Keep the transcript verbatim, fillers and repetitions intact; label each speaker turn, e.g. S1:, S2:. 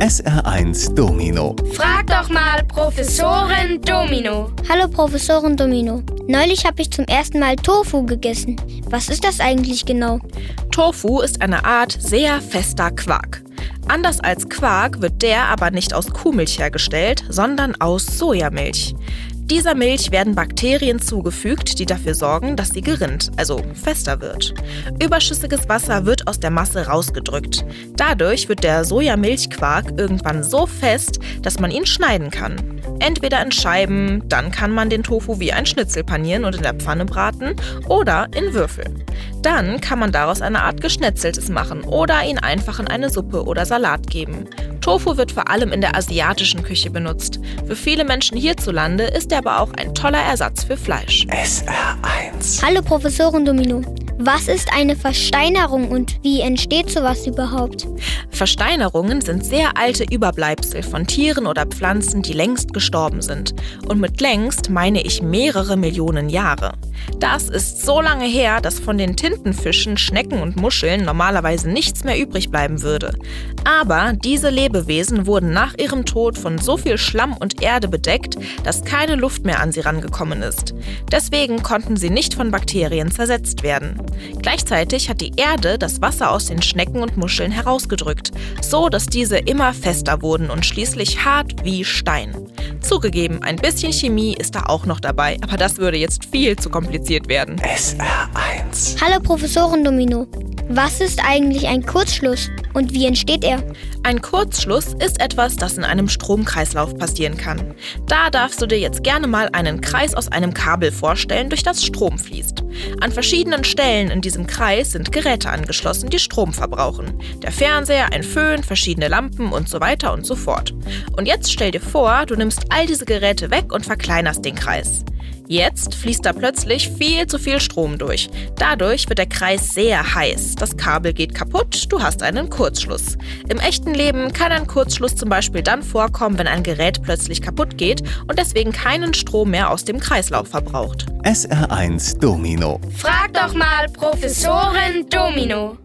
S1: S R eins Domino.
S2: Frag doch mal Professorin Domino.
S3: Hallo Professorin Domino. Neulich habe ich zum ersten Mal Tofu gegessen. Was ist das eigentlich genau?
S4: Tofu ist eine Art sehr fester Quark. Anders als Quark wird der aber nicht aus Kuhmilch hergestellt, sondern aus Sojamilch. Dieser Milch werden Bakterien zugefügt, die dafür sorgen, dass sie gerinnt, also fester wird. Überschüssiges Wasser wird aus der Masse rausgedrückt. Dadurch wird der Sojamilchquark irgendwann so fest, dass man ihn schneiden kann. Entweder in Scheiben, dann kann man den Tofu wie ein Schnitzel panieren und in der Pfanne braten, oder in Würfel. Dann kann man daraus eine Art Geschnetzeltes machen oder ihn einfach in eine Suppe oder Salat geben. Tofu wird vor allem in der asiatischen Küche benutzt. Für viele Menschen hierzulande ist er aber auch ein toller Ersatz für Fleisch.
S1: S R eins.
S3: Hallo Professorin Domino. Was ist eine Versteinerung und wie entsteht sowas überhaupt?
S4: Versteinerungen sind sehr alte Überbleibsel von Tieren oder Pflanzen, die längst gestorben sind. Und mit längst meine ich mehrere Millionen Jahre. Das ist so lange her, dass von den Tintenfischen, Schnecken und Muscheln normalerweise nichts mehr übrig bleiben würde. Aber diese Lebewesen wurden nach ihrem Tod von so viel Schlamm und Erde bedeckt, dass keine Luft mehr an sie rangekommen ist. Deswegen konnten sie nicht von Bakterien zersetzt werden. Gleichzeitig hat die Erde das Wasser aus den Schnecken und Muscheln herausgedrückt, so dass diese immer fester wurden und schließlich hart wie Stein. Zugegeben, ein bisschen Chemie ist da auch noch dabei, aber das würde jetzt viel zu kompliziert werden.
S1: S R eins.
S3: Hallo Professorin Domino. Was ist eigentlich ein Kurzschluss und wie entsteht er?
S4: Ein Kurzschluss ist etwas, das in einem Stromkreislauf passieren kann. Da darfst du dir jetzt gerne mal einen Kreis aus einem Kabel vorstellen, durch das Strom fließt. An verschiedenen Stellen in diesem Kreis sind Geräte angeschlossen, die Strom verbrauchen. Der Fernseher, ein Föhn, verschiedene Lampen und so weiter und so fort. Und jetzt stell dir vor, du nimmst all diese Geräte weg und verkleinerst den Kreis. Jetzt fließt da plötzlich viel zu viel Strom durch. Dadurch wird der Kreis sehr heiß. Das Kabel geht kaputt, du hast einen Kurzschluss. Im echten Leben kann ein Kurzschluss zum Beispiel dann vorkommen, wenn ein Gerät plötzlich kaputt geht und deswegen keinen Strom mehr aus dem Kreislauf verbraucht.
S1: S R eins Domino.
S2: Frag doch mal Professorin Domino.